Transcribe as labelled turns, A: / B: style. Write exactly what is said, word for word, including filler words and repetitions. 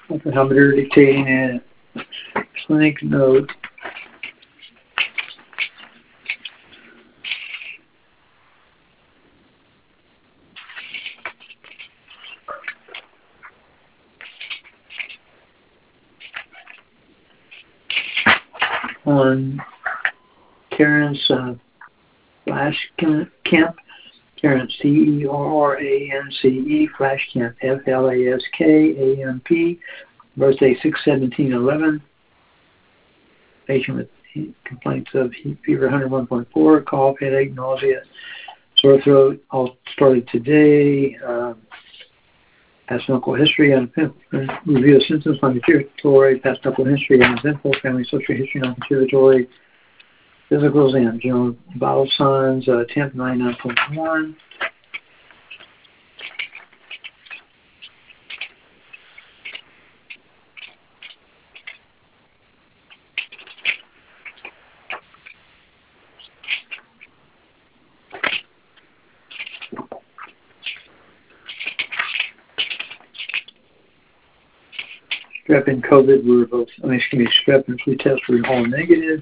A: Alphameter dictating a clinic note. On Karen's uh, Flash Camp, Karen, C E R R A N C E, Flash Camp, F L A S K A M P, birthday six seventeen eleven, patient with complaints of heat fever one oh one point four, cough, headache, nausea, sore throat, all started today. Um, past medical history, and review of symptoms, non-contributory, past medical history, uneventful, family social history, non-contributory, physical exam, general vital signs, uh, temp ninety-nine point one. Strep and COVID were both, I mean, excuse me, strep and flu tests were all negative.